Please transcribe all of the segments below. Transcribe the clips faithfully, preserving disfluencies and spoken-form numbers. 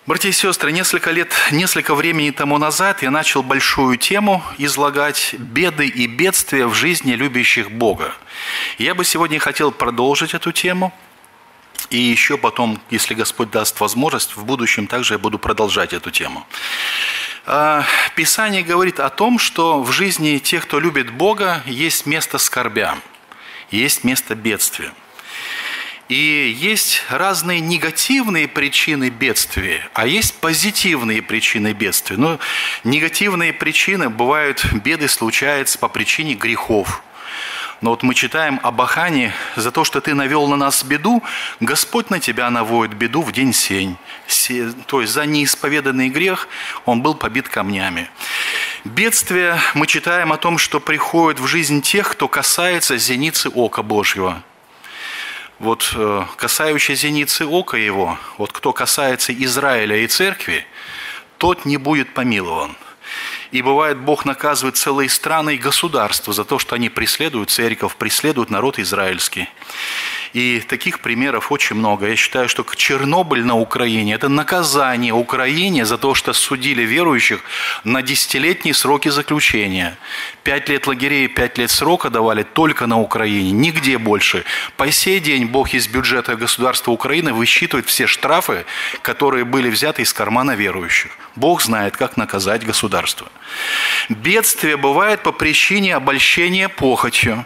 Братья и сестры, несколько лет, несколько времени тому назад я начал большую тему излагать беды и бедствия в жизни любящих Бога. Я бы сегодня хотел продолжить эту тему. И еще потом, если Господь даст возможность, в будущем также я буду продолжать эту тему. Писание говорит о том, что в жизни тех, кто любит Бога, есть место скорбям, есть место бедствия. И есть разные негативные причины бедствия, а есть позитивные причины бедствия. Но негативные причины бывают, беды случаются по причине грехов. Но вот мы читаем об Ахане: за то, что ты навел на нас беду, Господь на тебя наводит беду в день сень. То есть за неисповеданный грех он был побит камнями. Бедствие мы читаем о том, что приходит в жизнь тех, кто касается зеницы ока Божьего. Вот касающий зеницы ока его, вот кто касается Израиля и церкви, тот не будет помилован. И бывает, Бог наказывает целые страны и государства за то, что они преследуют церковь, преследуют народ израильский. И таких примеров очень много. Я считаю, что Чернобыль на Украине – это наказание Украине за то, что судили верующих на десятилетние сроки заключения. Пять лет лагерей, пять лет срока давали только на Украине, нигде больше. По сей день Бог из бюджета государства Украины высчитывает все штрафы, которые были взяты из кармана верующих. Бог знает, как наказать государство. Бедствие бывает по причине обольщения похотью.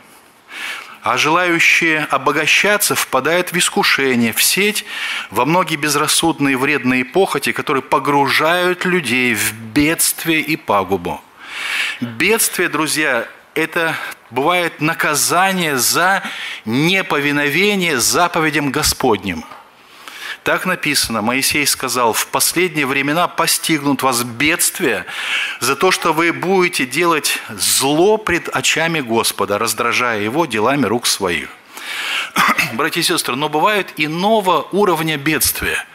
А желающие обогащаться впадают в искушение, в сеть, во многие безрассудные вредные похоти, которые погружают людей в бедствие и пагубу. Бедствие, друзья, это бывает наказание за неповиновение заповедям Господним. Так написано, Моисей сказал: в последние времена постигнут вас бедствия за то, что вы будете делать зло пред очами Господа, раздражая Его делами рук своих. Братья и сестры, но бывает иного уровня бедствия.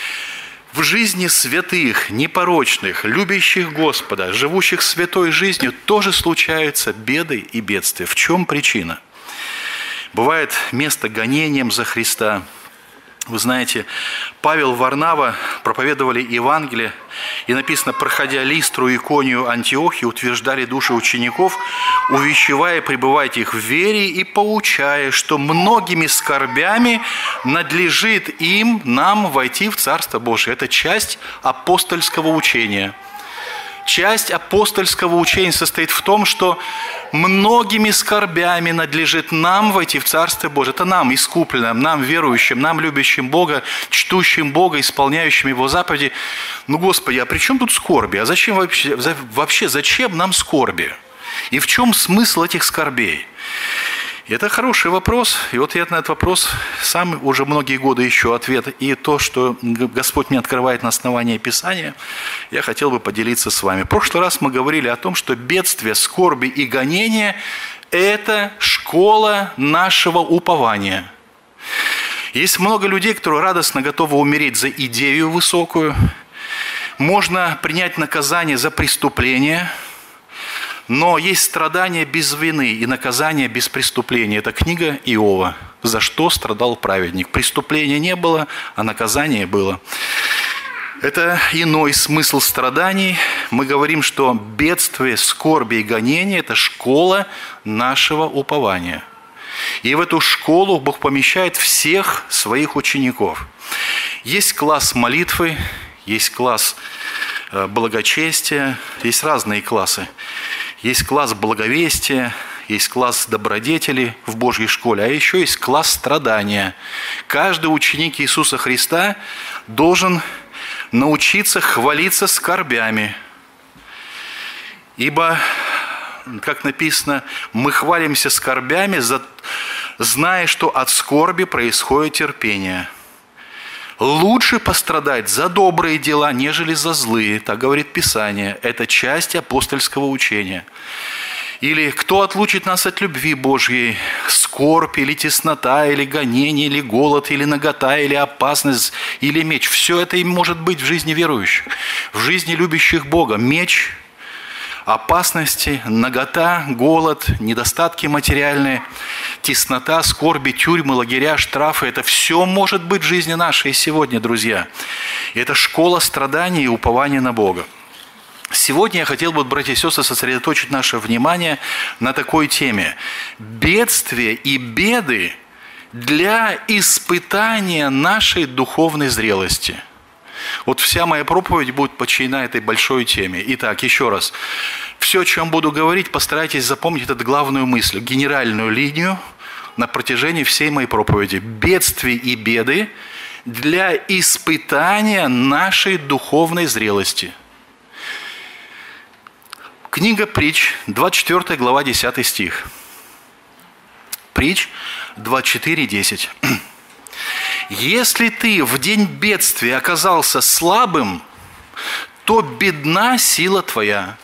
В жизни святых, непорочных, любящих Господа, живущих святой жизнью, тоже случаются беды и бедствия. В чем причина? Бывает место гонением за Христа. Вы знаете, Павел, Варнава проповедовали Евангелие, и написано: проходя Листру, Иконию, Антиохию, утверждали души учеников, увещевая, пребывайте их в вере и поучая, что многими скорбями надлежит им, нам, войти в Царство Божие. Это часть апостольского учения. Часть апостольского учения состоит в том, что многими скорбями надлежит нам войти в Царство Божие. Это нам, искупленным, нам, верующим, нам, любящим Бога, чтущим Бога, исполняющим Его заповеди. Ну, Господи, а при чем тут скорби? А зачем вообще, вообще зачем нам скорби? И в чем смысл этих скорбей? Это хороший вопрос, и вот я на этот вопрос сам уже многие годы ищу ответ. И то, что Господь мне открывает на основании Писания, я хотел бы поделиться с вами. В прошлый раз мы говорили о том, что бедствие, скорби и гонения – это школа нашего упования. Есть много людей, которые радостно готовы умереть за идею высокую. Можно принять наказание за преступление. Но есть страдания без вины и наказание без преступления. Это книга Иова. За что страдал праведник? Преступления не было, а наказание было. Это иной смысл страданий. Мы говорим, что бедствие, скорби и гонения – это школа нашего упования. И в эту школу Бог помещает всех своих учеников. Есть класс молитвы, есть класс благочестия, есть разные классы. Есть класс благовестия, есть класс добродетели в Божьей школе, а еще есть класс страдания. Каждый ученик Иисуса Христа должен научиться хвалиться скорбями. Ибо, как написано, мы хвалимся скорбями, зная, что от скорби происходит терпение. Лучше пострадать за добрые дела, нежели за злые, так говорит Писание. Это часть апостольского учения. Или кто отлучит нас от любви Божьей? Скорбь, или теснота, или гонение, или голод, или нагота, или опасность, или меч. Все это и может быть в жизни верующих, в жизни любящих Бога. Меч, опасности, нагота, голод, недостатки материальные, теснота, скорби, тюрьмы, лагеря, штрафы. Это все может быть в жизни нашей сегодня, друзья. Это школа страданий и упования на Бога. Сегодня я хотел бы, братья и сестры, сосредоточить наше внимание на такой теме. Бедствия и беды для испытания нашей духовной зрелости. Вот вся моя проповедь будет подчинена этой большой теме. Итак, еще раз. Все, о чем буду говорить, постарайтесь запомнить эту главную мысль, генеральную линию на протяжении всей моей проповеди. Бедствия и беды для испытания нашей духовной зрелости. Книга Притч, двадцать четвёртая глава, десятый стих. Притч двадцать четыре, десять. «Если ты в день бедствия оказался слабым, то бедна сила твоя».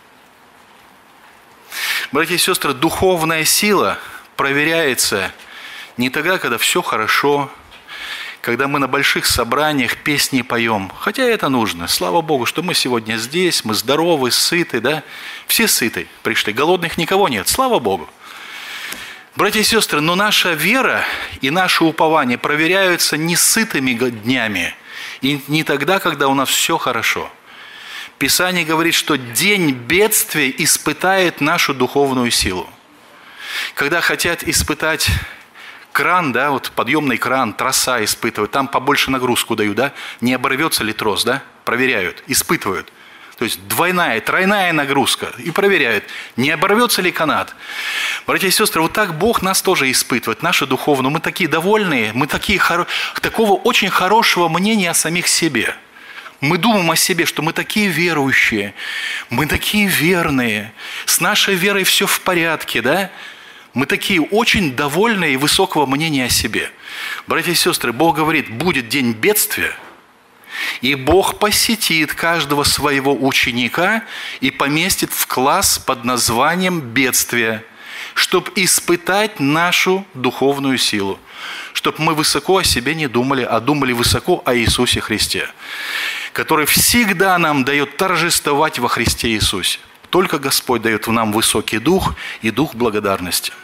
Братья и сестры, духовная сила проверяется не тогда, когда все хорошо, когда мы на больших собраниях песни поем. Хотя это нужно. Слава Богу, что мы сегодня здесь, мы здоровы, сыты, да? Все сыты пришли, голодных никого нет. Слава Богу. Братья и сестры, но наша вера и наше упование проверяются не сытыми днями и не тогда, когда у нас все хорошо. Писание говорит, что день бедствия испытает нашу духовную силу. Когда хотят испытать кран, да, вот подъемный кран, троса испытывают, там побольше нагрузку дают, да, не оборвется ли трос, да, проверяют, испытывают. То есть двойная, тройная нагрузка. И проверяют, не оборвется ли канат. Братья и сестры, вот так Бог нас тоже испытывает, нашу духовную. Мы такие довольные, мы такие, такого очень хорошего мнения о самих себе. Мы думаем о себе, что мы такие верующие, мы такие верные, с нашей верой все в порядке, да? Мы такие очень довольные и высокого мнения о себе. Братья и сестры, Бог говорит, будет день бедствия, и Бог посетит каждого своего ученика и поместит в класс под названием бедствия, чтобы испытать нашу духовную силу, чтобы мы высоко о себе не думали, а думали высоко о Иисусе Христе, который всегда нам дает торжествовать во Христе Иисусе. Только Господь дает нам высокий дух и дух благодарности.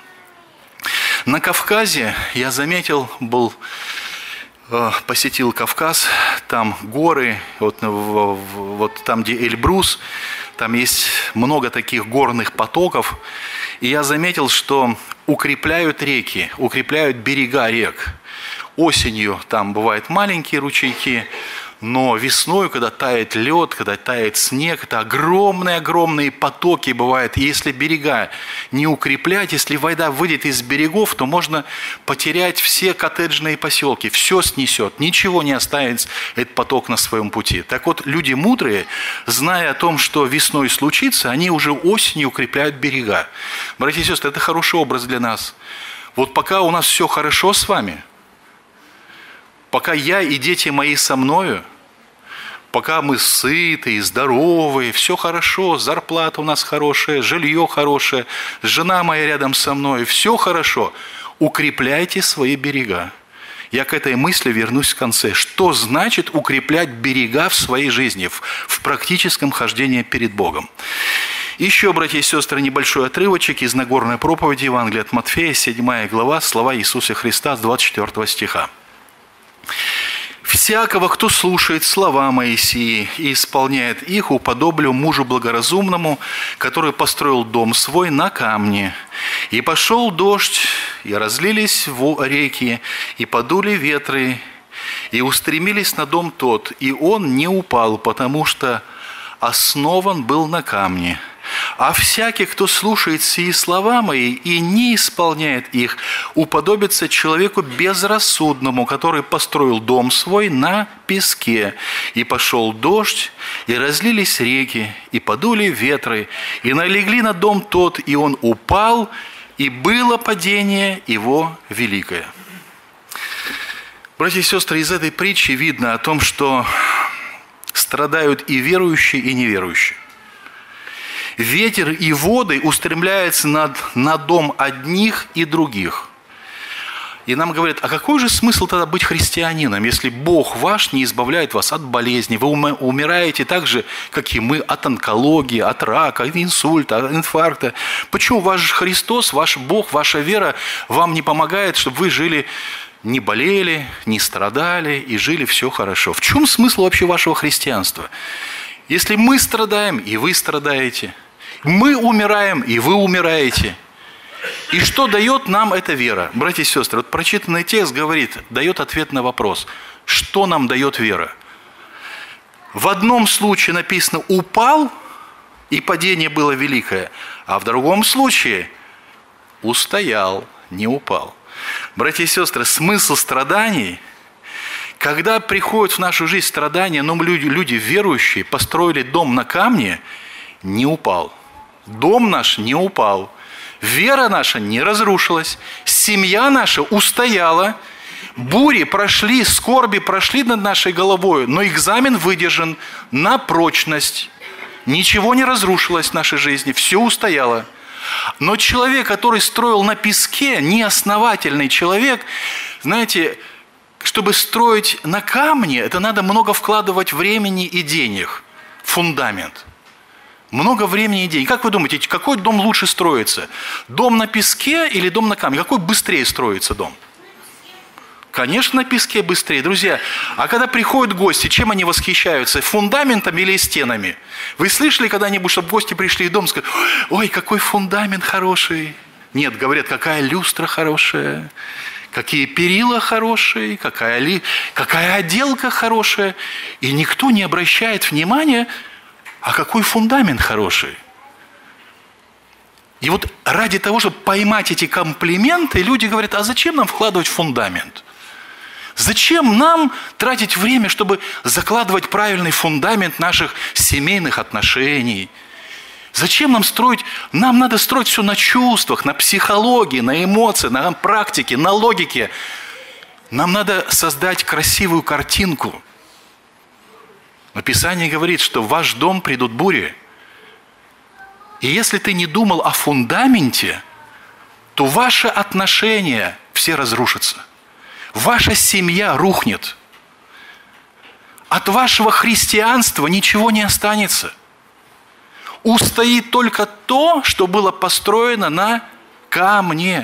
На Кавказе я заметил, был... посетил Кавказ, там горы, вот, вот там, где Эльбрус, там есть много таких горных потоков. И я заметил, что укрепляют реки, укрепляют берега рек. Осенью там бывают маленькие ручейки, но весной, когда тает лед, когда тает снег, это огромные-огромные потоки бывают. И если берега не укреплять, если вода выйдет из берегов, то можно потерять все коттеджные поселки. Все снесет, ничего не оставит этот поток на своем пути. Так вот, люди мудрые, зная о том, что весной случится, они уже осенью укрепляют берега. Братья и сестры, это хороший образ для нас. Вот пока у нас все хорошо с вами, пока я и дети мои со мною, пока мы сытые, здоровые, все хорошо, зарплата у нас хорошая, жилье хорошее, жена моя рядом со мной, все хорошо, укрепляйте свои берега. Я к этой мысли вернусь в конце. Что значит укреплять берега в своей жизни, в, в практическом хождении перед Богом? Еще, братья и сестры, небольшой отрывочек из Нагорной проповеди Евангелия от Матфея, седьмая глава, слова Иисуса Христа с двадцать четвёртого стиха. «Всякого, кто слушает слова Моисии и исполняет их, уподоблю мужу благоразумному, который построил дом свой на камне. И пошел дождь, и разлились реки, и подули ветры, и устремились на дом тот, и он не упал, потому что основан был на камне. А всякий, кто слушает сии слова мои и не исполняет их, уподобится человеку безрассудному, который построил дом свой на песке. И пошел дождь, и разлились реки, и подули ветры, и налегли на дом тот, и он упал, и было падение его великое». Братья и сестры, из этой притчи видно о том, что страдают и верующие, и неверующие. Ветер и воды устремляются над, на дом одних и других. И нам говорят, а какой же смысл тогда быть христианином, если Бог ваш не избавляет вас от болезни, вы умираете так же, как и мы, от онкологии, от рака, от инсульта, от инфаркта. Почему ваш Христос, ваш Бог, ваша вера вам не помогает, чтобы вы жили, не болели, не страдали и жили все хорошо? В чем смысл вообще вашего христианства? Если мы страдаем, и вы страдаете, мы умираем, и вы умираете. И что дает нам эта вера? Братья и сестры, вот прочитанный текст говорит, дает ответ на вопрос, что нам дает вера. В одном случае написано «упал», и падение было великое, а в другом случае «устоял», не упал. Братья и сестры, смысл страданий, когда приходят в нашу жизнь страдания, но люди, люди верующие построили дом на камне, не упал. Дом наш не упал. Вера наша не разрушилась, семья наша устояла, бури прошли, скорби прошли над нашей головой, но экзамен выдержан на прочность. Ничего не разрушилось в нашей жизни, все устояло. Но человек, который строил на песке, неосновательный человек, знаете, чтобы строить на камне, это надо много вкладывать времени и денег, фундамент. Много времени и денег. Как вы думаете, какой дом лучше строится? Дом на песке или дом на камне? Какой быстрее строится дом? Конечно, на песке быстрее. Друзья, а когда приходят гости, чем они восхищаются? Фундаментом или стенами? Вы слышали когда-нибудь, чтобы гости пришли в дом и сказали, ой, какой фундамент хороший? Нет, говорят, какая люстра хорошая, какие перила хорошие, какая, ли... какая отделка хорошая. И никто не обращает внимания, а какой фундамент хороший. И вот ради того, чтобы поймать эти комплименты, люди говорят, а зачем нам вкладывать в фундамент? Зачем нам тратить время, чтобы закладывать правильный фундамент наших семейных отношений? Зачем нам строить? Нам надо строить все на чувствах, на психологии, на эмоциях, на практике, на логике. Нам надо создать красивую картинку. Писание говорит, что в ваш дом придут бури. И если ты не думал о фундаменте, то ваши отношения все разрушатся. Ваша семья рухнет. От вашего христианства ничего не останется. Устоит только то, что было построено на камне.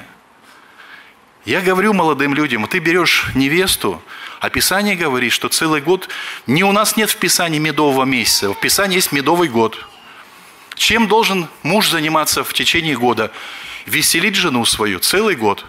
Я говорю молодым людям, ты берешь невесту, а Писание говорит, что целый год, не у нас нет в Писании медового месяца, в Писании есть медовый год. Чем должен муж заниматься в течение года? Веселить жену свою целый год.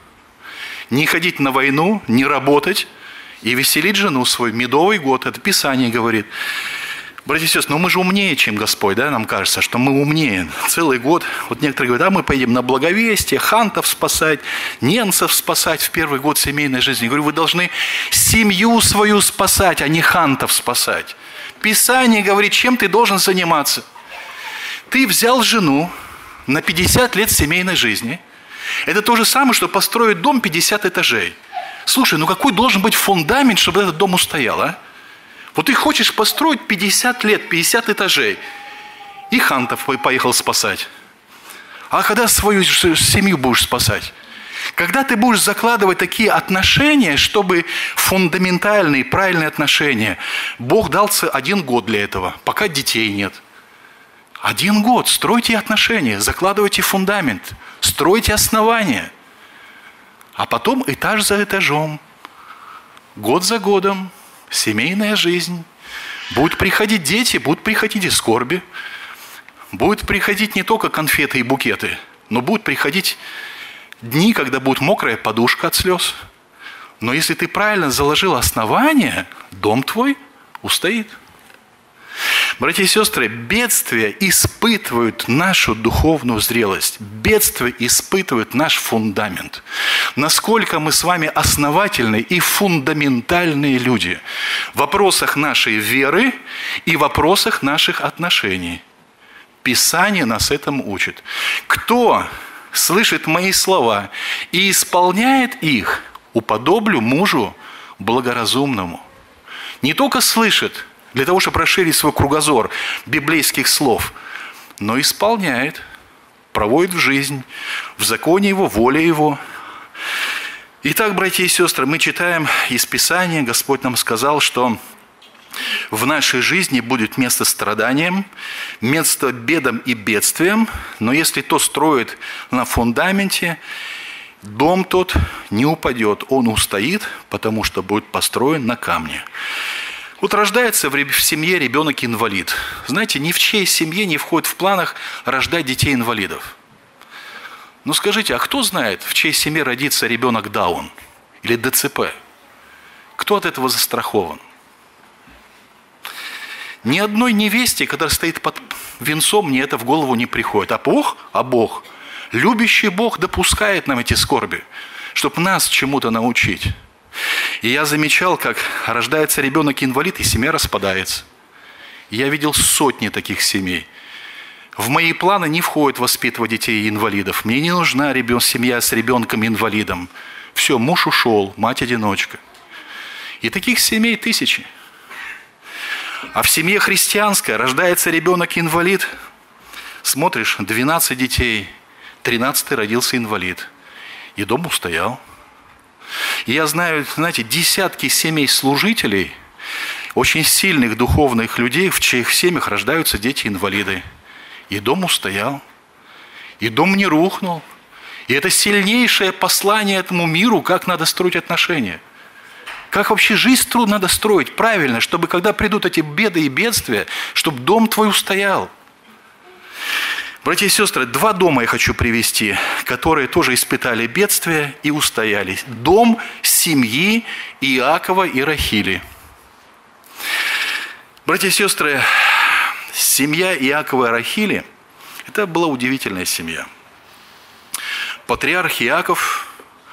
Не ходить на войну, не работать и веселить жену свою. Медовый год, это Писание говорит. Братья и сестры, ну мы же умнее, чем Господь, да, нам кажется, что мы умнее. Целый год, вот некоторые говорят, а мы поедем на благовестие, хантов спасать, немцев спасать в первый год семейной жизни. Я говорю, вы должны семью свою спасать, а не хантов спасать. Писание говорит, чем ты должен заниматься. Ты взял жену на пятьдесят лет семейной жизни. Это то же самое, что построить дом пятьдесят этажей. Слушай, ну какой должен быть фундамент, чтобы этот дом устоял, а? Вот ты хочешь построить пятьдесят лет, пятьдесят этажей, и хантов поехал спасать. А когда свою семью будешь спасать? Когда ты будешь закладывать такие отношения, чтобы фундаментальные, правильные отношения, Бог дал один год для этого, пока детей нет. Один год, стройте отношения, закладывайте фундамент, стройте основания. А потом этаж за этажом, год за годом, семейная жизнь. Будут приходить дети, будут приходить и скорби. Будут приходить не только конфеты и букеты, но будут приходить дни, когда будет мокрая подушка от слез. Но если ты правильно заложил основание, дом твой устоит. Братья и сестры, бедствия испытывают нашу духовную зрелость. Бедствия испытывают наш фундамент. Насколько мы с вами основательные и фундаментальные люди в вопросах нашей веры и в вопросах наших отношений. Писание нас этому учит. Кто слышит мои слова и исполняет их, уподоблю мужу благоразумному. Не только слышит, для того, чтобы расширить свой кругозор библейских слов, но исполняет, проводит в жизнь, в законе его, воле его. Итак, братья и сестры, мы читаем из Писания, Господь нам сказал, что в нашей жизни будет место страданиям, место бедам и бедствиям, но если то строит на фундаменте, дом тот не упадет, он устоит, потому что будет построен на камне. Вот рождается в семье ребенок-инвалид. Знаете, ни в чьей семье не входит в планах рождать детей-инвалидов. Ну скажите, а кто знает, в чьей семье родится ребенок Даун или ДЦП? Кто от этого застрахован? Ни одной невесте, которая стоит под венцом, мне это в голову не приходит. А Бог, а Бог, любящий Бог допускает нам эти скорби, чтобы нас чему-то научить. И я замечал, как рождается ребенок-инвалид, и семья распадается. И я видел сотни таких семей. В мои планы не входит воспитывать детей-инвалидов. Мне не нужна ребен... семья с ребенком-инвалидом. Все, муж ушел, мать-одиночка. И таких семей тысячи. А в семье христианской рождается ребенок-инвалид. Смотришь, двенадцать детей, тринадцатый родился инвалид. И дом устоял. И я знаю, знаете, десятки семей служителей, очень сильных духовных людей, в чьих семьях рождаются дети-инвалиды. И дом устоял. И дом не рухнул. И это сильнейшее послание этому миру, как надо строить отношения. Как вообще жизнь труд надо строить правильно, чтобы когда придут эти беды и бедствия, чтобы дом твой устоял. Братья и сестры, два дома я хочу привести, которые тоже испытали бедствия и устояли. Дом семьи Иакова и Рахили. Братья и сестры, семья Иакова и Рахили – это была удивительная семья. Патриарх Иаков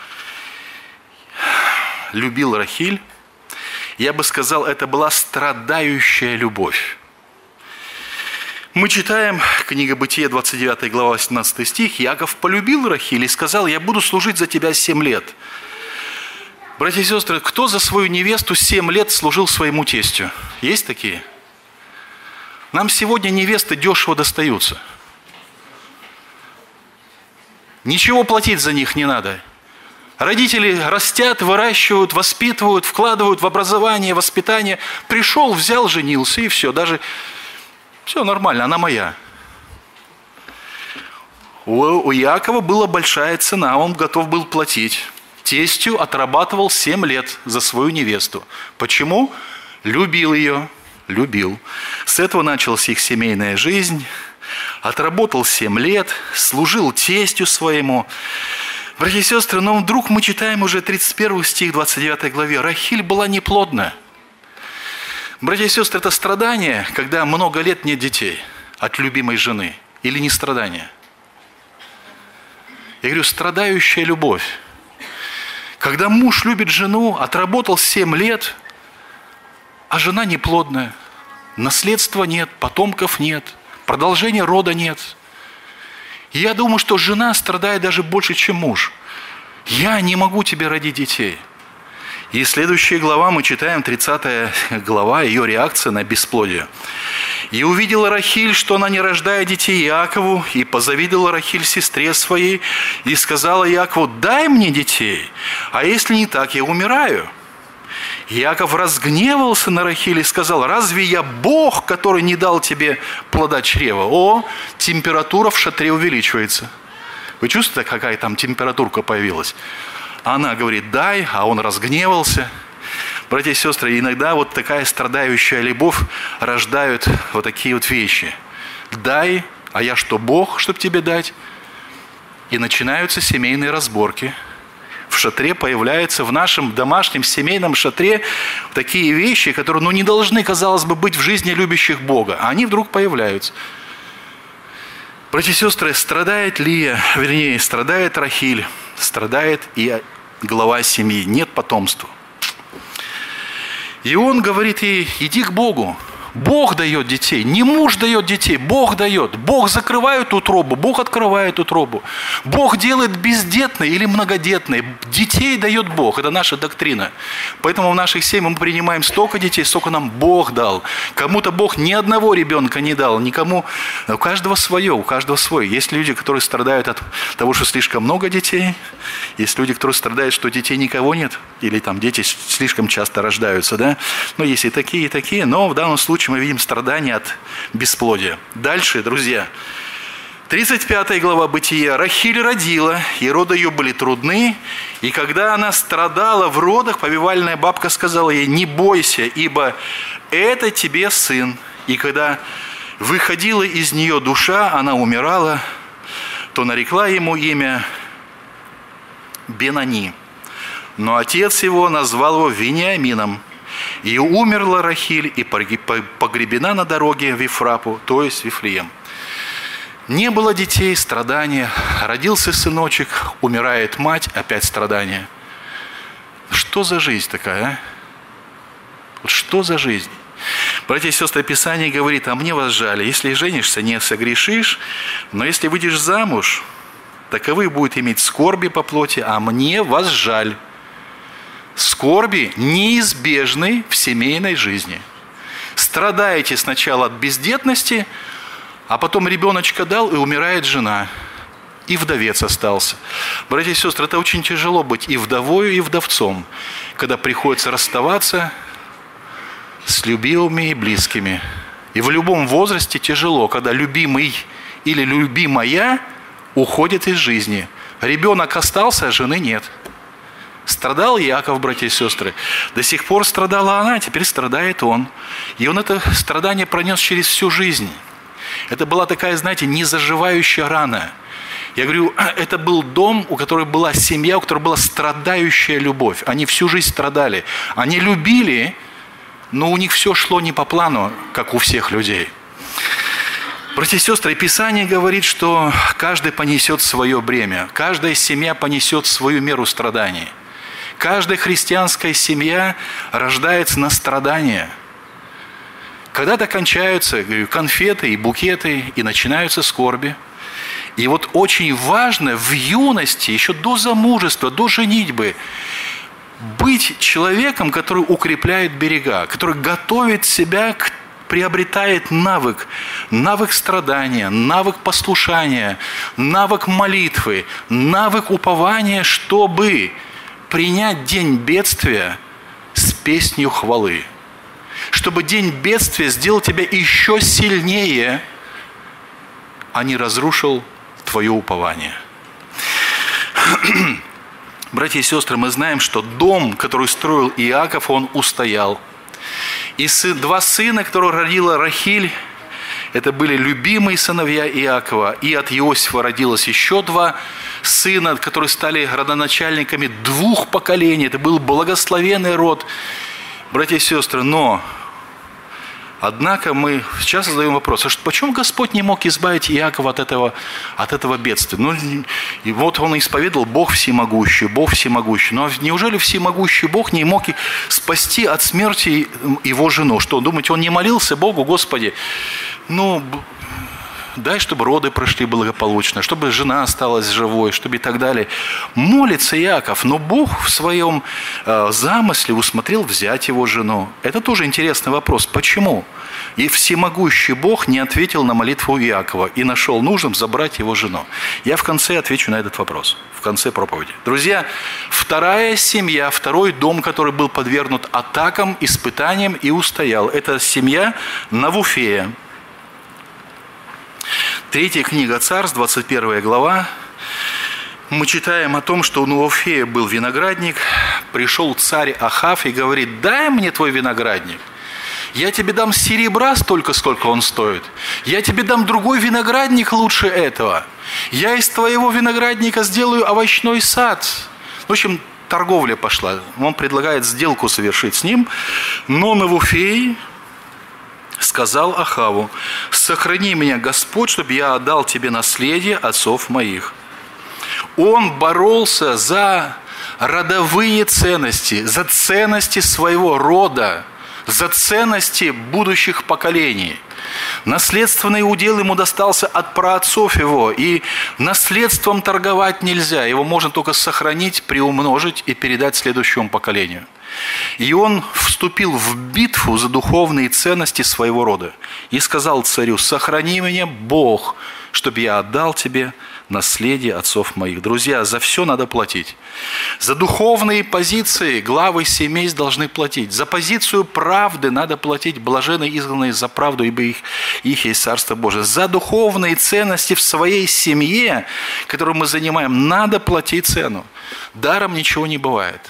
любил Рахиль. Я бы сказал, это была страдающая любовь. Мы читаем, книга Бытия, двадцать девятая глава, восемнадцатый стих. Иаков полюбил Рахиль и сказал: «Я буду служить за тебя семь лет». Братья и сестры, кто за свою невесту семь лет служил своему тестю? Есть такие? Нам сегодня невесты дешево достаются. Ничего платить за них не надо. Родители растят, выращивают, воспитывают, вкладывают в образование, воспитание. Пришел, взял, женился, и все. Даже все нормально, она моя. У, у Иакова была большая цена, он готов был платить. Тестю отрабатывал семь лет за свою невесту. Почему? Любил ее. Любил. С этого началась их семейная жизнь. Отработал семь лет, служил тестю своему. Братья и сестры, но вдруг мы читаем уже тридцать первый стих двадцать девятой главе. Рахиль была неплодна. Братья и сестры, это страдание, когда много лет нет детей от любимой жены. Или не страдание? Я говорю, страдающая любовь. Когда муж любит жену, отработал семь лет, а жена неплодная. Наследства нет, потомков нет, продолжения рода нет. И я думаю, что жена страдает даже больше, чем муж. Я не могу тебе родить детей. И следующая глава, мы читаем, тридцатая глава, ее реакция на бесплодие. «И увидела Рахиль, что она не рождает детей Иакову, и позавидела Рахиль сестре своей, и сказала Иакову: дай мне детей, а если не так, я умираю». Иаков разгневался на Рахиль и сказал: разве я Бог, который не дал тебе плода чрева? О, температура в шатре увеличивается. Вы чувствуете, какая там температурка появилась? Она говорит: дай, а он разгневался. Братья и сестры, иногда вот такая страдающая любовь рождает вот такие вот вещи. Дай, а я что, Бог, чтобы тебе дать? И начинаются семейные разборки. В шатре появляются, в нашем домашнем семейном шатре такие вещи, которые ну, не должны, казалось бы, быть в жизни любящих Бога. А они вдруг появляются. Братья и сестры, страдает Лия, вернее, страдает Рахиль, страдает и глава семьи, нет потомства. И он говорит ей: иди к Богу. Бог дает детей, не муж дает детей, Бог дает. Бог закрывает утробу, Бог открывает утробу. Бог делает бездетной или многодетной. Детей дает Бог, это наша доктрина. Поэтому в наших семьях мы принимаем столько детей, сколько нам Бог дал. Кому-то Бог ни одного ребенка не дал, никому. У каждого свое, у каждого свое. Есть люди, которые страдают от того, что слишком много детей. Есть люди, которые страдают, что детей никого нет. Или там дети слишком часто рождаются, да. Но есть и такие, и такие. Но в данном случае мы видим страдания от бесплодия. Дальше, друзья. тридцать пятая глава Бытия. Рахиль родила, и роды ее были трудны. И когда она страдала в родах, повивальная бабка сказала ей: не бойся, ибо это тебе сын. И когда выходила из нее душа, она умирала, то нарекла ему имя Бенани. Но отец его назвал его Вениамином. И умерла Рахиль, и погребена на дороге в Ефрапу, то есть Вифлеем. Не было детей, страдания. Родился сыночек, умирает мать, опять страдания. Что за жизнь такая, а? Вот что за жизнь? Братья и сестры, Писание говорит: а мне вас жаль, если женишься, не согрешишь, но если выйдешь замуж, таковы будет иметь скорби по плоти, а мне вас жаль. Скорби неизбежны в семейной жизни. Страдаете сначала от бездетности, а потом ребеночка дал, и умирает жена. И вдовец остался. Братья и сестры, это очень тяжело быть и вдовою, и вдовцом, когда приходится расставаться с любимыми и близкими. И в любом возрасте тяжело, когда любимый или любимая уходит из жизни. Ребенок остался, а жены нет. Страдал Иаков, братья и сестры. До сих пор страдала она, теперь страдает он. И он это страдание пронес через всю жизнь. Это была такая, знаете, незаживающая рана. Я говорю, это был дом, у которого была семья, у которой была страдающая любовь. Они всю жизнь страдали. Они любили, но у них все шло не по плану, как у всех людей. Братья и сестры, Писание говорит, что каждый понесет свое бремя. Каждая семья понесет свою меру страданий. Каждая христианская семья рождается на страдания. Когда-то кончаются, говорю, конфеты и букеты, и начинаются скорби. И вот очень важно в юности, еще до замужества, до женитьбы, быть человеком, который укрепляет берега, который готовит себя к приобретает навык, навык страдания, навык послушания, навык молитвы, навык упования, чтобы принять день бедствия с песнью хвалы. Чтобы день бедствия сделал тебя еще сильнее, а не разрушил твое упование. Братья и сестры, мы знаем, что дом, который строил Иаков, он устоял. И сын, два сына, которые родила Рахиль, это были любимые сыновья Иакова. И от Иосифа родилось еще два сына, которые стали родоначальниками двух поколений. Это был благословенный род. Братья и сестры, но, однако мы сейчас задаем вопрос, а почему Господь не мог избавить Иакова от этого, от этого бедствия? Ну, и вот он исповедовал: Бог всемогущий, Бог всемогущий. Но неужели всемогущий Бог не мог спасти от смерти его жену? Что, думаете, он не молился Богу: Господи, ну, дай, чтобы роды прошли благополучно, чтобы жена осталась живой, чтобы и так далее. Молится Иаков, но Бог в своем э, замысле усмотрел взять его жену. Это тоже интересный вопрос. Почему? И всемогущий Бог не ответил на молитву Иакова и нашел нужным забрать его жену. Я в конце отвечу на этот вопрос, в конце проповеди. Друзья, вторая семья, второй дом, который был подвергнут атакам, испытаниям и устоял, это семья Навуфея. Третья книга Царств, двадцать первая глава. Мы читаем о том, что у Навуфея был виноградник. Пришел царь Ахав и говорит: дай мне твой виноградник. Я тебе дам серебра столько, сколько он стоит. Я тебе дам другой виноградник лучше этого. Я из твоего виноградника сделаю овощной сад. В общем, торговля пошла. Он предлагает сделку совершить с ним. Но Навуфей сказал Ахаву: сохрани меня, Господь, чтобы я отдал тебе наследие отцов моих. Он боролся за родовые ценности, за ценности своего рода. за ценности будущих поколений. Наследственный удел ему достался от праотцов его, и наследством торговать нельзя, его можно только сохранить, приумножить и передать следующему поколению. И он вступил в битву за духовные ценности своего рода и сказал царю: «Сохрани меня, Бог, чтобы я отдал тебе наследие отцов моих». Друзья, за все надо платить. За духовные позиции главы семейств должны платить. За позицию правды надо платить. Блаженны изгнанные за правду, ибо их, их есть Царство Божие. За духовные ценности в своей семье, которую мы занимаем, надо платить цену. Даром ничего не бывает.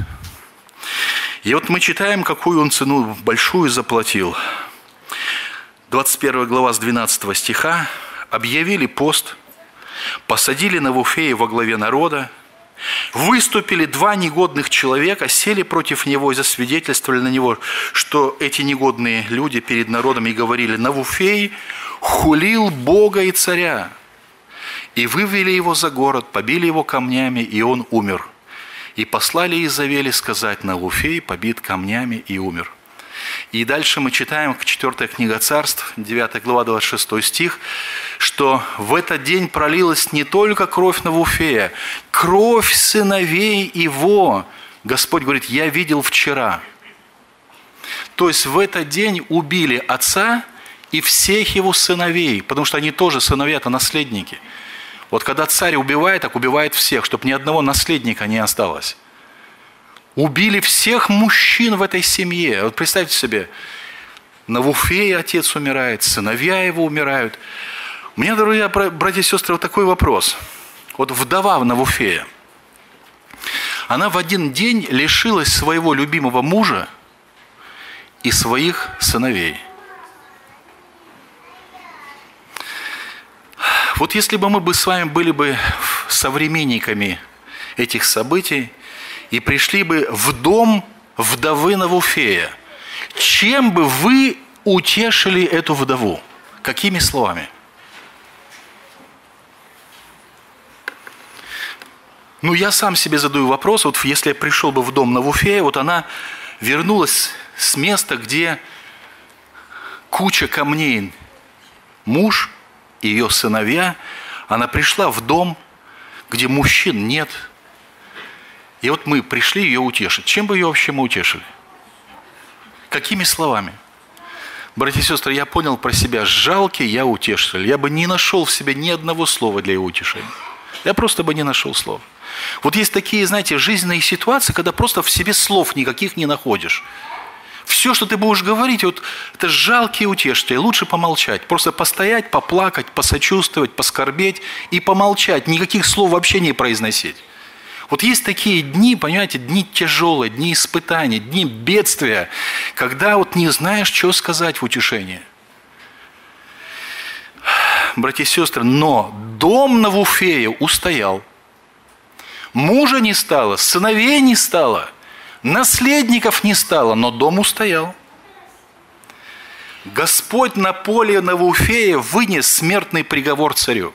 И вот мы читаем, какую он цену большую заплатил. двадцать первая глава с двенадцатого стиха. «Объявили пост, посадили Навуфея во главе народа, выступили два негодных человека, сели против него и засвидетельствовали на него, что эти негодные люди перед народом и говорили: Навуфей хулил Бога и царя. И вывели его за город, побили его камнями, и он умер. И послали Иезавели сказать: Навуфей побит камнями и умер». И дальше мы читаем, четвёртая книга Царств, девятая глава, двадцать шестой стих, что в этот день пролилась не только кровь Навуфея, кровь сыновей его. Господь говорит: я видел вчера. То есть в этот день убили отца и всех его сыновей, потому что они тоже сыновья-то наследники. Вот когда царь убивает, так убивает всех, чтобы ни одного наследника не осталось. Убили всех мужчин в этой семье. Вот представьте себе, Навуфей отец умирает, сыновья его умирают. У меня, друзья, братья и сестры, вот такой вопрос. Вот вдова Навуфея, она в один день лишилась своего любимого мужа и своих сыновей. Вот если бы мы бы с вами были бы современниками этих событий и пришли бы в дом вдовы Навуфея, чем бы вы утешили эту вдову? Какими словами? Ну, я сам себе задаю вопрос, вот если я пришел бы в дом Навуфея, вот она вернулась с места, где куча камней, муж и ее сыновья, она пришла в дом, где мужчин нет. И вот мы пришли ее утешить. Чем бы ее вообще мы утешили? Какими словами? Братья и сестры, я понял про себя: жалкий я утешитель. Я бы не нашел в себе ни одного слова для ее утешения. Я просто бы не нашел слов. Вот есть такие, знаете, жизненные ситуации, когда просто в себе слов никаких не находишь. Все, что ты будешь говорить, вот, это жалкие утешители. Лучше помолчать. Просто постоять, поплакать, посочувствовать, поскорбеть и помолчать. Никаких слов вообще не произносить. Вот есть такие дни, понимаете, дни тяжелые, дни испытаний, дни бедствия, когда вот не знаешь, что сказать в утешение. Братья и сестры, но дом Навуфея устоял. Мужа не стало, сыновей не стало, наследников не стало, но дом устоял. Господь на поле Навуфея вынес смертный приговор царю.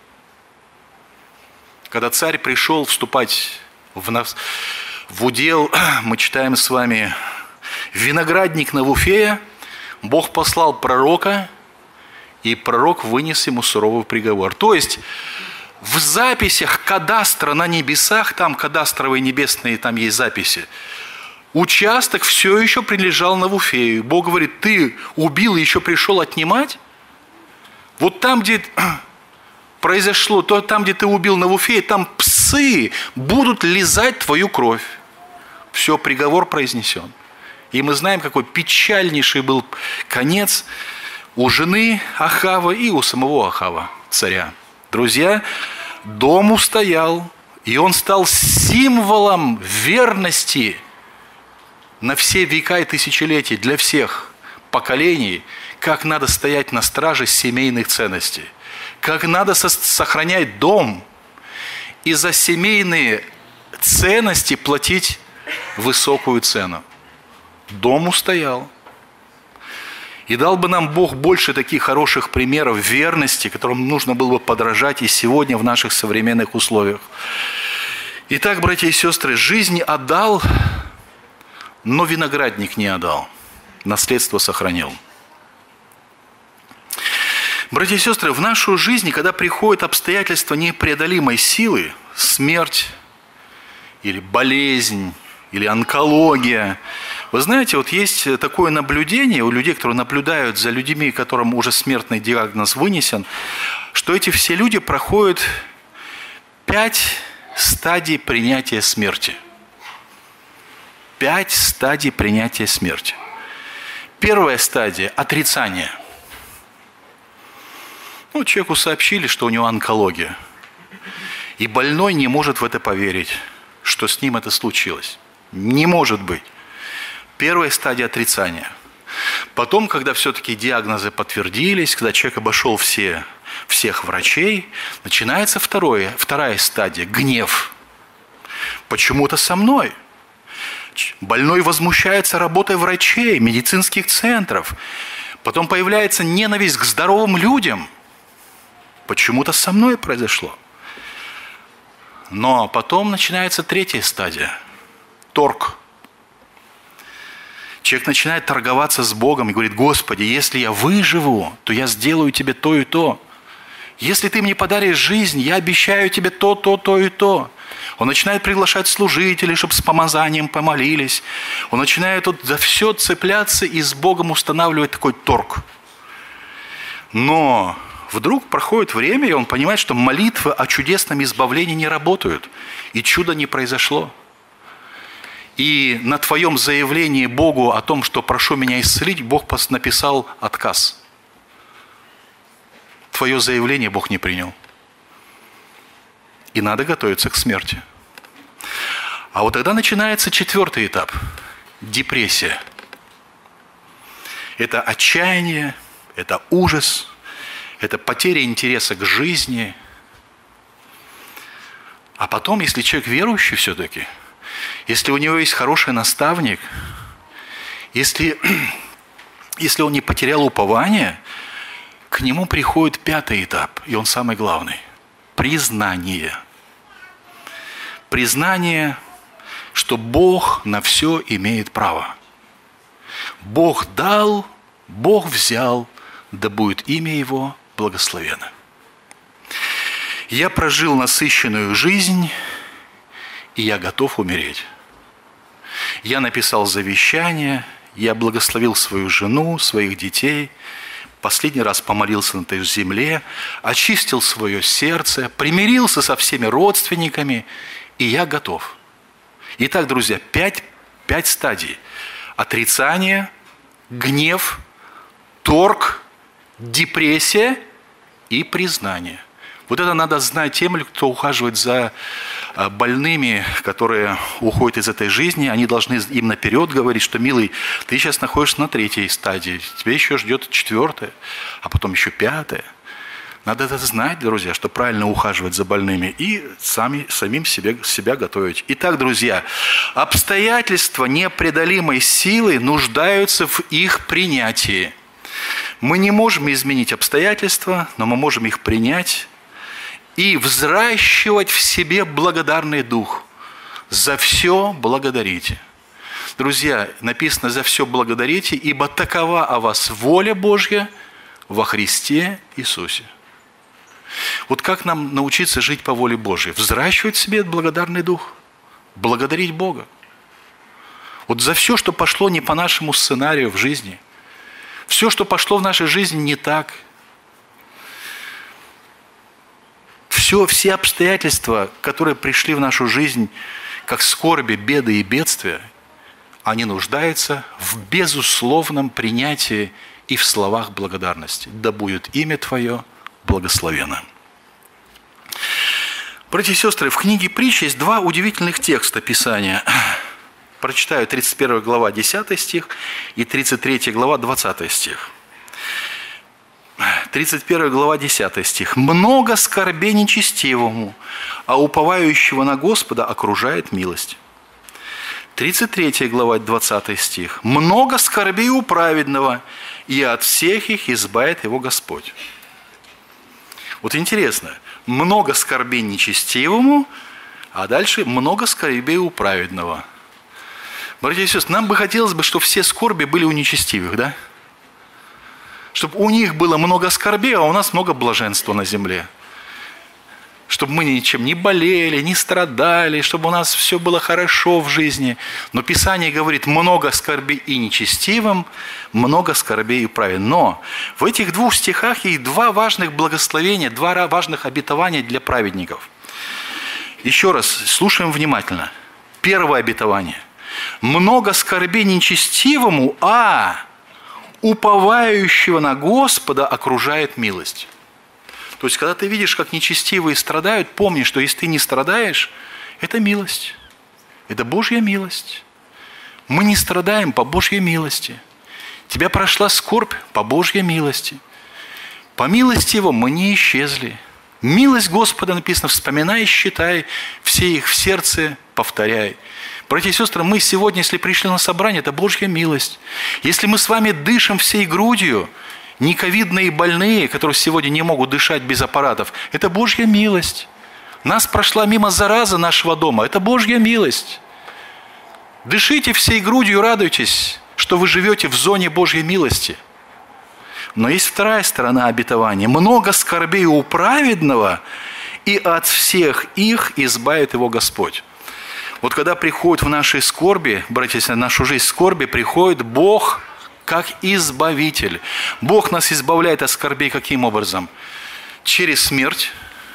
Когда царь пришел вступать в, нас, в удел, мы читаем с вами, виноградник Навуфея, Бог послал пророка, и пророк вынес ему суровый приговор. То есть в записях кадастра на небесах, там кадастровые небесные, там есть записи, участок все еще принадлежал Навуфею. Бог говорит: ты убил и еще пришел отнимать? Вот там, где произошло, то там, где ты убил Навуфея, там псы будут лизать твою кровь. Все, приговор произнесен. И мы знаем, какой печальнейший был конец у жены Ахава и у самого Ахава, царя. Друзья, дом устоял, и он стал символом верности на все века и тысячелетия для всех поколений, как надо стоять на страже семейных ценностей, как надо сохранять дом и за семейные ценности платить высокую цену. Дом устоял. И дал бы нам Бог больше таких хороших примеров верности, которым нужно было бы подражать и сегодня в наших современных условиях. Итак, братья и сестры, жизнь отдал, но виноградник не отдал. наследство сохранил. Братья и сестры, в нашу жизнь, когда приходят обстоятельства непреодолимой силы, смерть или болезнь, или онкология, вы знаете, вот есть такое наблюдение у людей, которые наблюдают за людьми, которым уже смертный диагноз вынесен, что эти все люди проходят пять стадий принятия смерти. Пять стадий принятия смерти. Первая стадия – отрицание. Ну, человеку сообщили, что у него онкология. И больной не может в это поверить, что с ним это случилось. Не может быть. Первая стадия отрицания. Потом, когда все-таки диагнозы подтвердились, когда человек обошел все, всех врачей, начинается второе, вторая стадия – гнев. Почему-то со мной. Больной возмущается работой врачей, медицинских центров. Потом появляется ненависть к здоровым людям. Почему-то со мной произошло. Но потом начинается третья стадия – торг. Человек начинает торговаться с Богом и говорит: Господи, если я выживу, то я сделаю тебе то и то. Если ты мне подаришь жизнь, я обещаю тебе то, то, то и то. Он начинает приглашать служителей, чтобы с помазанием помолились. Он начинает вот за все цепляться и с Богом устанавливать такой торг. Но вдруг проходит время, и он понимает, что молитвы о чудесном избавлении не работают, и чудо не произошло. И на твоем заявлении Богу о том, что прошу меня исцелить, Бог написал отказ. Твое заявление Бог не принял. И надо готовиться к смерти. А вот тогда начинается четвертый этап – депрессия. Это отчаяние, это ужас, это потеря интереса к жизни. А потом, если человек верующий все-таки, если у него есть хороший наставник, если, если он не потерял упование, к нему приходит пятый этап, и он самый главный – признание. Признание, что Бог на все имеет право. Бог дал, Бог взял, да будет имя Его благословенно. Я прожил насыщенную жизнь, и я готов умереть. Я написал завещание, я благословил свою жену, своих детей, последний раз помолился на этой земле, очистил свое сердце, примирился со всеми родственниками, и я готов. Итак, друзья, пять, пять стадий. Отрицание, гнев, торг, депрессия и признание. Вот это надо знать тем, кто ухаживает за больными, которые уходят из этой жизни. Они должны им наперед говорить, что, милый, ты сейчас находишься на третьей стадии, тебя еще ждет четвертая, а потом еще пятая. Надо это знать, друзья, что правильно ухаживать за больными и сами, самим себе, себя готовить. Итак, друзья, обстоятельства непреодолимой силы нуждаются в их принятии. Мы не можем изменить обстоятельства, но мы можем их принять и взращивать в себе благодарный дух. За все благодарите. Друзья, написано: за все благодарите, ибо такова о вас воля Божья во Христе Иисусе. Вот как нам научиться жить по воле Божьей? Взращивать в себе благодарный дух, благодарить Бога. Вот за все, что пошло не по нашему сценарию в жизни, все, что пошло в нашей жизни не так, все, все обстоятельства, которые пришли в нашу жизнь, как скорби, беды и бедствия, они нуждаются в безусловном принятии и в словах благодарности. Да будет имя Твое благословенно. Братья и сестры, в книге Притч есть два удивительных текста Писания. Прочитаю тридцать первая глава, десятый стих, и тридцать третья глава, двадцатый стих. тридцать первая глава, десятый стих. «Много скорбей нечестивому, а уповающего на Господа окружает милость». тридцать третья глава, двадцатый стих. «Много скорбей у праведного, и от всех их избавит его Господь». Вот интересно, много скорбей нечестивому, а дальше много скорбей у праведного. Братья и сестры, нам бы хотелось бы, чтобы все скорби были у нечестивых, да? Чтобы у них было много скорби, а у нас много блаженства на земле. Чтобы мы ничем не болели, не страдали, чтобы у нас все было хорошо в жизни. Но Писание говорит, много скорби и нечестивым, много скорбей и праведным. Но в этих двух стихах есть два важных благословения, два важных обетования для праведников. Еще раз, слушаем внимательно. Первое обетование. Много скорбей нечестивому, а уповающего на Господа окружает милость. То есть, когда ты видишь, как нечестивые страдают, помни, что если ты не страдаешь, это милость. Это Божья милость. Мы не страдаем по Божьей милости. Тебя прошла скорбь по Божьей милости. По милости Его мы не исчезли. Милость Господа написано, вспоминай, считай, все их в сердце повторяй. Братья и сестры, мы сегодня, если пришли на собрание, это Божья милость. Если мы с вами дышим всей грудью, не ковидные больные, которые сегодня не могут дышать без аппаратов, это Божья милость. Нас прошла мимо зараза нашего дома, это Божья милость. Дышите всей грудью и радуйтесь, что вы живете в зоне Божьей милости. Но есть вторая сторона обетования. Много скорбей у праведного, и от всех их избавит его Господь. Вот когда приходит в нашей скорби, братья и сестры, в нашу жизнь скорби, приходит Бог как избавитель. Бог нас избавляет от скорбей каким образом? Через смерть,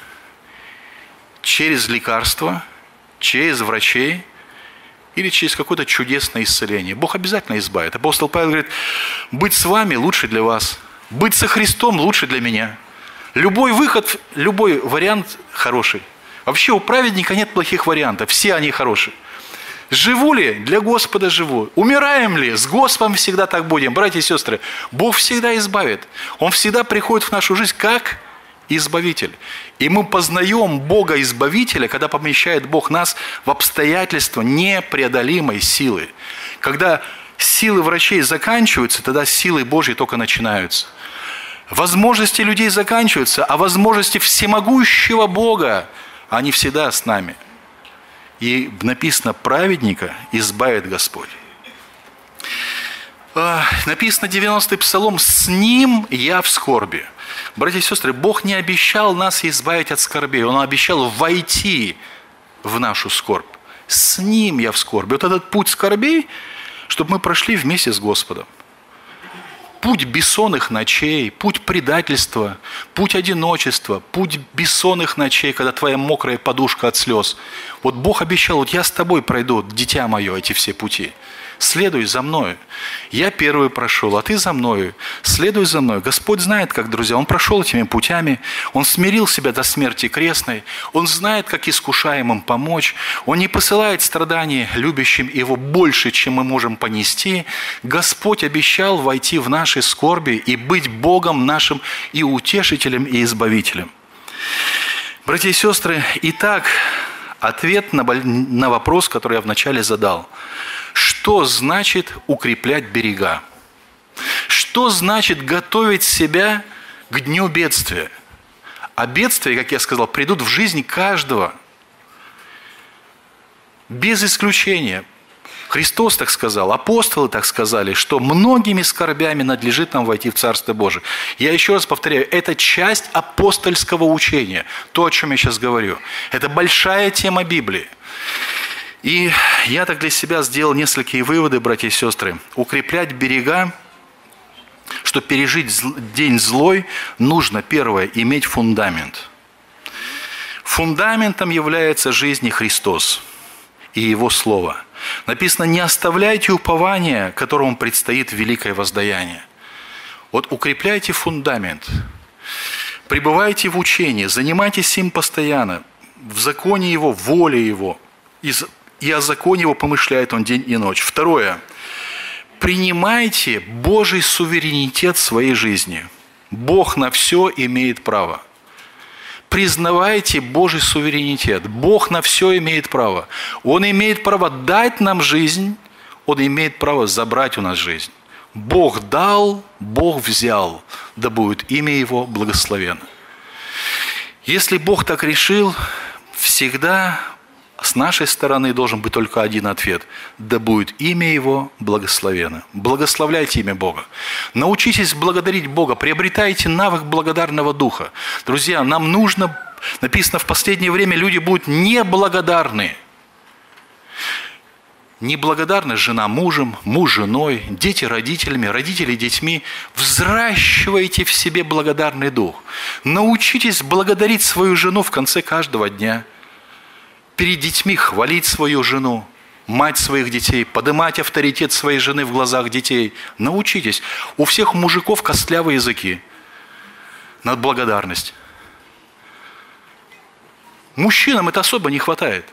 через лекарства, через врачей или через какое-то чудесное исцеление. Бог обязательно избавит. Апостол Павел говорит, быть с вами лучше для вас. Быть со Христом лучше для меня. Любой выход, любой вариант хороший. Вообще у праведника нет плохих вариантов. Все они хорошие. Живу ли? Для Господа живу. Умираем ли? С Господом всегда так будем. Братья и сестры, Бог всегда избавит. Он всегда приходит в нашу жизнь как избавитель. И мы познаем Бога избавителя, когда помещает Бог нас в обстоятельства непреодолимой силы. Когда силы врачей заканчиваются, тогда силы Божьи только начинаются. Возможности людей заканчиваются, а возможности всемогущего Бога, они всегда с нами. И написано, праведника избавит Господь. Написано девяностый псалом, с ним я в скорби. Братья и сестры, Бог не обещал нас избавить от скорбей, Он обещал войти в нашу скорбь. С ним я в скорби. Вот этот путь скорбей, чтобы мы прошли вместе с Господом. Путь бессонных ночей, путь предательства, путь одиночества, путь бессонных ночей, когда твоя мокрая подушка от слез. Вот Бог обещал, вот я с тобой пройду, дитя мое, эти все пути. Следуй за мною. Я первый прошел, а ты за мною. Следуй за мной. Господь знает, как, друзья, Он прошел этими путями. Он смирил себя до смерти крестной. Он знает, как искушаемым помочь. Он не посылает страданий любящим Его больше, чем мы можем понести. Господь обещал войти в наши скорби и быть Богом нашим и утешителем, и избавителем. Братья и сестры, итак, ответ на, на вопрос, который я вначале задал. Что значит укреплять берега? Что значит готовить себя к дню бедствия? А бедствия, как я сказал, придут в жизнь каждого. Без исключения. Христос так сказал, апостолы так сказали, что многими скорбями надлежит нам войти в Царство Божие. Я еще раз повторяю, это часть апостольского учения. То, о чем я сейчас говорю. Это большая тема Библии. И я так для себя сделал несколько выводы, братья и сестры. Укреплять берега, чтобы пережить день злой, нужно, первое, иметь фундамент. Фундаментом является жизнь Христос и Его Слово. Написано, не оставляйте упования, которому предстоит великое воздаяние. Вот укрепляйте фундамент, пребывайте в учении, занимайтесь им постоянно, в законе Его, в воле Его, и о законе Его помышляет Он день и ночь. Второе. Принимайте Божий суверенитет в своей жизни. Бог на все имеет право. Признавайте Божий суверенитет. Бог на все имеет право. Он имеет право дать нам жизнь, Он имеет право забрать у нас жизнь. Бог дал, Бог взял, да будет имя Его благословенно. Если Бог так решил, всегда с нашей стороны должен быть только один ответ. Да будет имя Его благословено. Благословляйте имя Бога. Научитесь благодарить Бога. Приобретайте навык благодарного духа. Друзья, нам нужно, написано, в последнее время люди будут неблагодарны. Неблагодарна жена мужем, муж женой, дети родителями, родители детьми. Взращивайте в себе благодарный дух. Научитесь благодарить свою жену в конце каждого дня. Перед детьми хвалить свою жену, мать своих детей, поднимать авторитет своей жены в глазах детей. Научитесь. У всех мужиков костлявые языки. Над благодарность. Мужчинам это особо не хватает.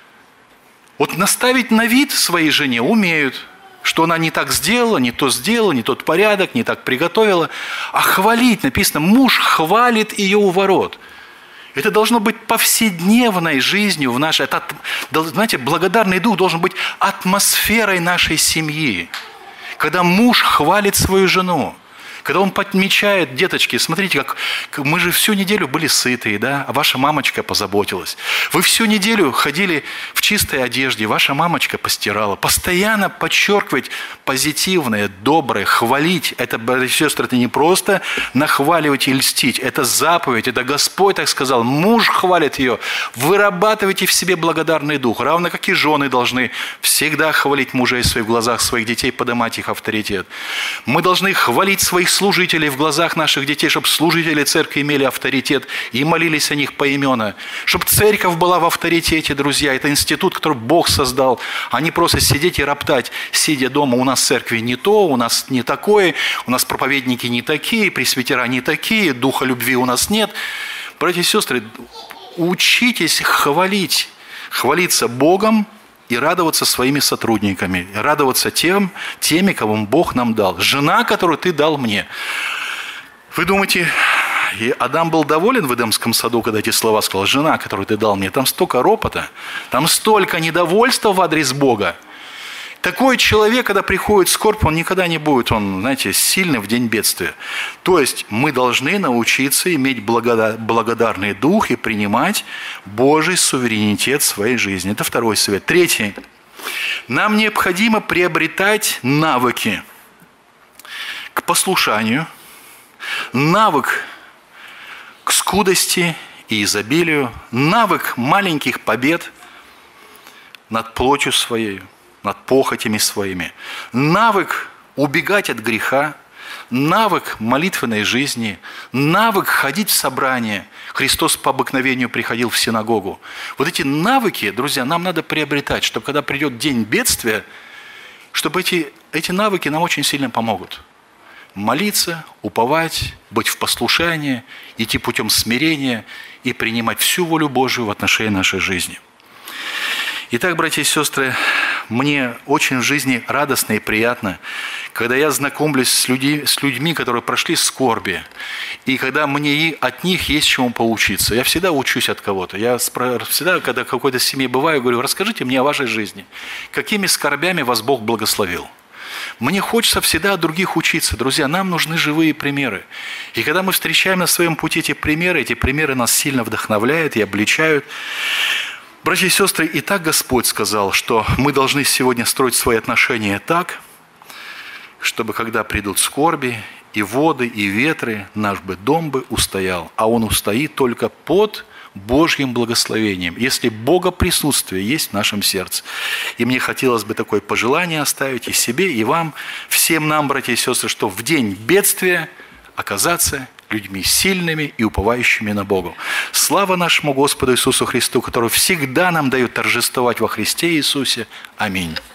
Вот наставить на вид своей жене умеют, что она не так сделала, не то сделала, не тот порядок, не так приготовила. А хвалить, написано, муж хвалит ее у ворот. Это должно быть повседневной жизнью в нашей... Это, знаете, благодарный дух должен быть атмосферой нашей семьи. Когда муж хвалит свою жену. Когда он подмечает, деточки, смотрите, как мы же всю неделю были сытые, да, а ваша мамочка позаботилась. Вы всю неделю ходили в чистой одежде, ваша мамочка постирала. Постоянно подчеркивать позитивное, доброе, хвалить. Это, братья и сестры, это не просто нахваливать и льстить. Это заповедь, это Господь так сказал. Муж хвалит ее. Вырабатывайте в себе благодарный дух. Равно как и жены должны всегда хвалить мужей своих в глазах своих детей, поднимать их авторитет. Мы должны хвалить своих служителей в глазах наших детей, чтобы служители церкви имели авторитет и молились о них поименно. Чтобы церковь была в авторитете, друзья. Это институт, который Бог создал, а не просто сидеть и роптать, сидя дома. У нас в церкви не то, у нас не такое, у нас проповедники не такие, пресвитера не такие, духа любви у нас нет. Братья и сестры, учитесь хвалить, хвалиться Богом, и радоваться своими сотрудниками, радоваться тем, теми, кого Бог нам дал. Жена, которую ты дал мне. Вы думаете, и Адам был доволен в Эдемском саду, когда эти слова сказал? Жена, которую ты дал мне. Там столько ропота, там столько недовольства в адрес Бога. Такой человек, когда приходит скорбь, он никогда не будет, он, знаете, сильный в день бедствия. То есть мы должны научиться иметь благодарный дух и принимать Божий суверенитет в своей жизни. Это второй совет. Третий. Нам необходимо приобретать навыки к послушанию, навык к скудости и изобилию, навык маленьких побед над плотью своей, над похотями своими, навык убегать от греха, навык молитвенной жизни, навык ходить в собрание. Христос по обыкновению приходил в синагогу. Вот эти навыки, друзья, нам надо приобретать, чтобы когда придет день бедствия, чтобы эти, эти навыки нам очень сильно помогут. Молиться, уповать, быть в послушании, идти путем смирения и принимать всю волю Божию в отношении нашей жизни. Итак, братья и сестры, мне очень в жизни радостно и приятно, когда я знакомлюсь с, людьми, с людьми, которые прошли скорби, и когда мне от них есть чему поучиться. Я всегда учусь от кого-то. Я всегда, когда в какой-то семье бываю, говорю, расскажите мне о вашей жизни. Какими скорбями вас Бог благословил? Мне хочется всегда от других учиться. Друзья, нам нужны живые примеры. И когда мы встречаем на своем пути эти примеры, эти примеры нас сильно вдохновляют и обличают. Братья и сестры, и так Господь сказал, что мы должны сегодня строить свои отношения так, чтобы когда придут скорби, и воды, и ветры, наш бы дом бы устоял. А он устоит только под Божьим благословением, если Бога присутствие есть в нашем сердце. И мне хотелось бы такое пожелание оставить и себе, и вам, всем нам, братья и сестры, что в день бедствия оказаться людьми сильными и уповающими на Бога. Слава нашему Господу Иисусу Христу, который всегда нам дает торжествовать во Христе Иисусе. Аминь.